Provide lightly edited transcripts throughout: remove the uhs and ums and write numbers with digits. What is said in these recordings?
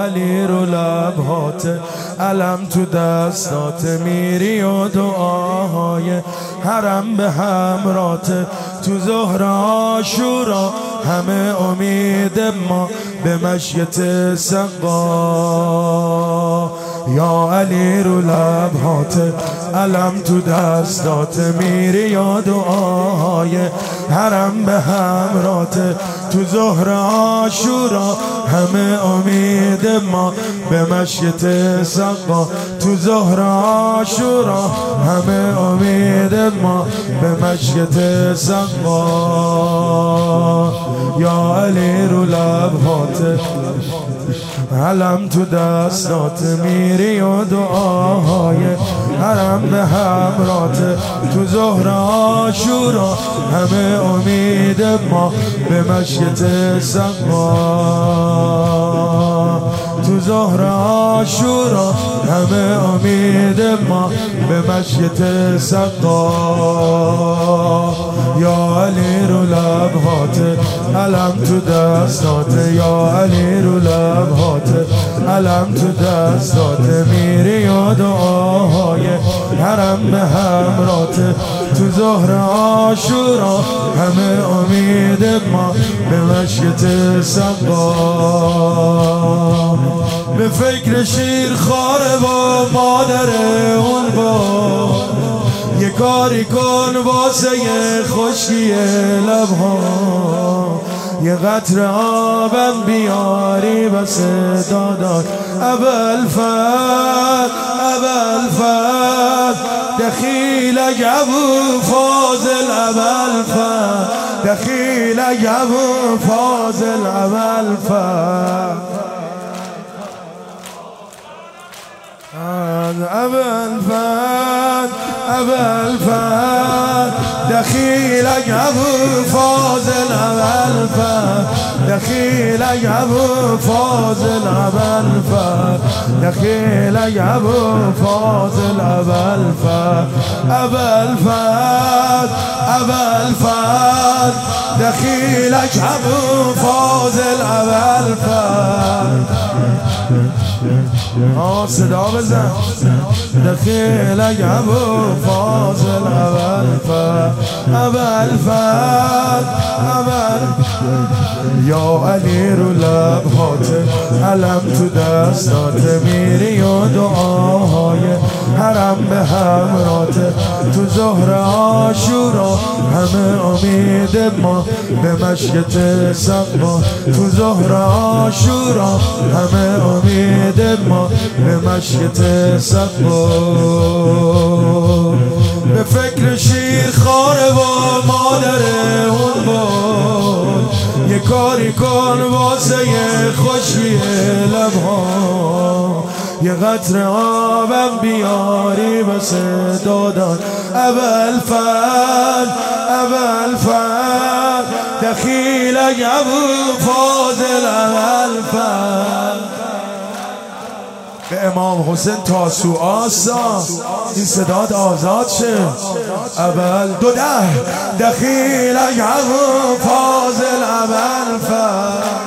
علی رو لبهات، علم تو دستات، میری و دعاهای حرم به همرات. تو ظهر عاشورا همه امید ما به مشیت سقا. یا علی رو لبهات، علم تو دستات، میری و دعاهای حرم به همرات. تو ظهر عاشورا همه امید ما به مشیت سقا. تو ظهر عاشورا همه امید ما به مشیت سقا. یا علی رو لبهات، علم تو دستات، میری و دعاهای حرم به همرات. تو ظهر عاشورا همه امید ما به مشیت سقا. تو ظهر عاشورا همه امید ما به مشیت سقا. یا علی رو لبهات، علم تو دستات، یا علی رو لبهات، علم تو دستات، میری و دعاهای حرم به همرات. تو ظهر عاشورا همه امید ما به مشیت سقا. به فکر شیر خاره و مادر اون با، یه کاری کن واسه خشکی لبها. یه قطره آبم بیاری واسه دادار ابوالفضل، ابوالفضل دخیل ابو فاضل، ابوالفضل دخیل ابو فاضل، ابوالفضل ابوالفضل، ابوالفضل دخیل ابو فاضل، ابوالفضل دخیل ابو فاضل، ابوالفضل دخیل ابو فاضل، ابوالفضل، ابوالفضل، ابوالفضل دخیل ابو فاضل، ابوالفضل. صدا بزن. دخیل ابو فاضل، ابوالفضل، ابوالفضل، ابوالفضل. یا علی رو لبهات، علم تو دستات، میری و دعاهای حرم به همرات. تو ظهر عاشورا همه امید ما به مشیت سقا. تو ظهر عاشورا همه امید ما به مشیت سقا. به فکر شیر خاره و مادر اون بود، یه کاری کن واسه خشکی لبها. یه قطره آبم بیاری واسه دادن ابوالفضل، ابوالفضل دخیل ابو فاضل، ابوالفضل. به امام حسین تاسوعا این صدات آزاد شه. اول دو ده دخیل ابو فاضل، ابوالفضل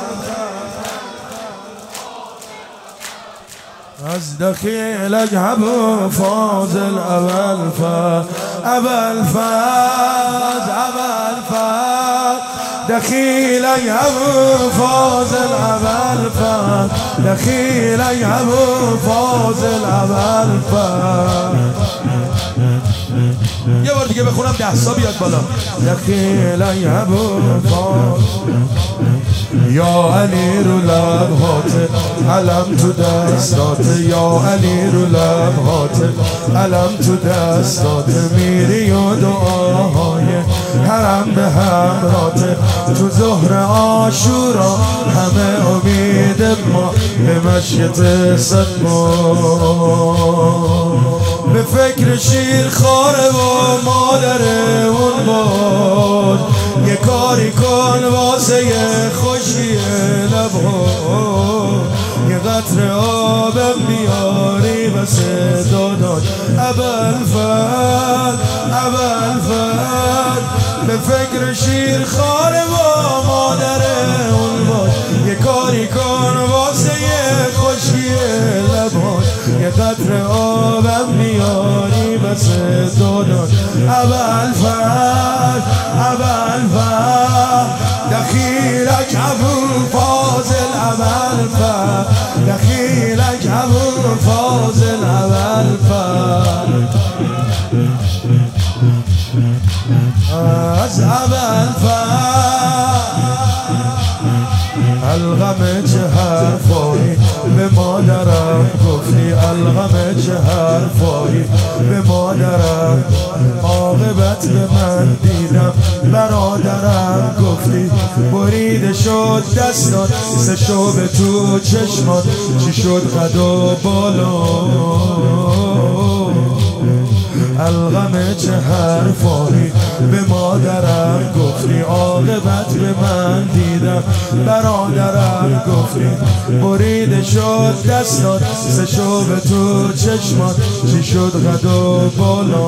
از دخیل ابو فاضل، ابوالفضل، ابوالفضل، ابوالفضل دخیل ابو فاضل، ابوالفضل دخیل ابو فاضل، ابوالفضل. یه بار دیگه بخونم 10 سا بیاد بالا. دخیل ابو فاضل. یا علی رو لبهات، علم تو دستات، یا علی رو لبهات، علم تو دستات، میری و دعاهای حرم به همرات. تو ظهر عاشورا همه امید ما به مشیت سقا. به فکر شیر خاره و مادر اون بود، یه کاری کن واسه خشکی لبها. یه قطره آبم بیاری واسه دادن ابوالفضل، ابوالفضل به فکر شیر خاره و مادر اون بود، یه کاری کن واسه خوش قطر آبم میاری بس دادان ابوالفضل دخیلک ابوالفاضل ابوالفضل دخیلک ابوالفاضل ابوالفضل از ابوالفضل الغم چه حرفایی به مادرم گفتی الغم چه حرفایی به مادرم عاقبت به من دیدم برادرم گفتی بریده شد دستات سشو به تو چشمات چی شد قد و بالا الغم چه حرفایی به مادرم گفتی عاقبت به من دیدم برادرم گفتی بریده شد دستات سشو به تو چشمات چی شد قد و بالا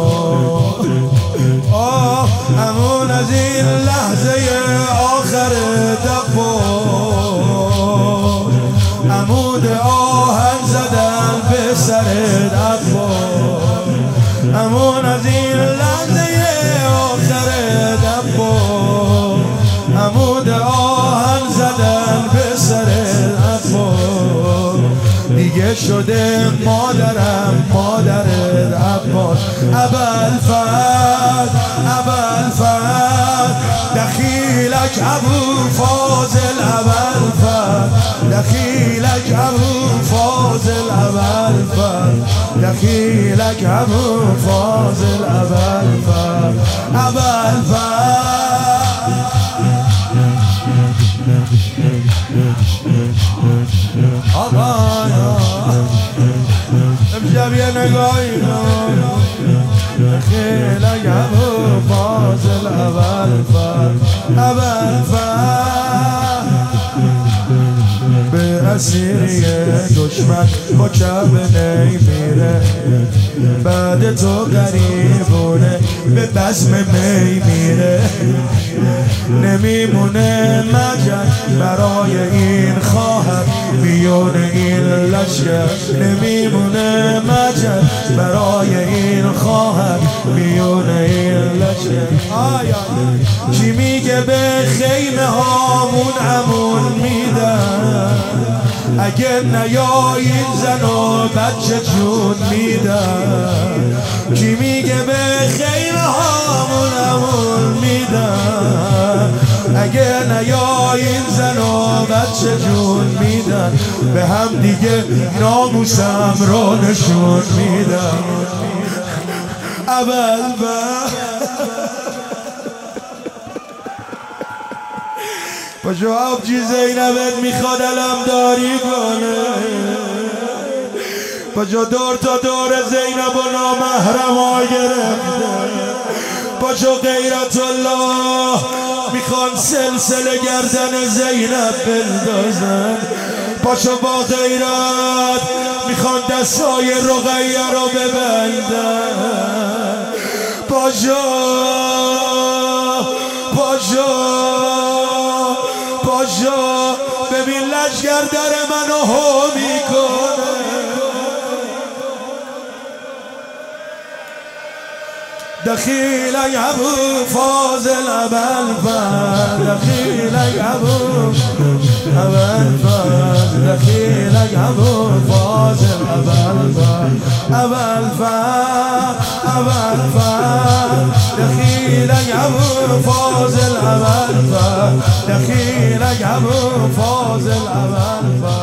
همون از این لحظه آخر دبار عمود آهن زدن به سر دبار همون از این لحظه آخر دبار عمود آهن زدن به سر دبار دیگه شده مادرم مادر عباس ابوالفضل دخیلک ابوالفاضل ابوالفضل دخیلک ابوالفاضل ابوالفضل دخیلک ابوالفاضل ابوالفضل امشب یه نگاهی دخیلک ابوالفاضل ابوالفضل به اسیری دشمن با کعبه نمیره بعد تو غریبونه به بزم می میره نمیمونه مگر برای این خواهر میون این لشکر نمیمونه مگر برای این خواهر میون این لشکر کی میگه به خیمه هامون امون میدن اگه نیایین زن و بچه جون میدن کی میگه به خیمه هامون امون میدن اگه نیایین زن و بچه جون میدن به هم دیگه ناموسم رو نشون میدن پاشو آبجی زینبت میخواد علمداری کنه پاشو دور تا دور زینب و نامحرما گرفته پاشو غیرت الله میخوان سلسله گردن زینب بندازن پاشو با غیرت میخوان دستای رقیه رو ببندن پاشو ببین لشگر در منو هو میکنه دخیلک ابوالفاضل ابوالفضل دخیلک ابوالفضل دخیلک ابوالفاضل ابوالفضل دخیلک ابوالفاضل ابوالفضل دخیلک ابوالفاضل ابوالفضل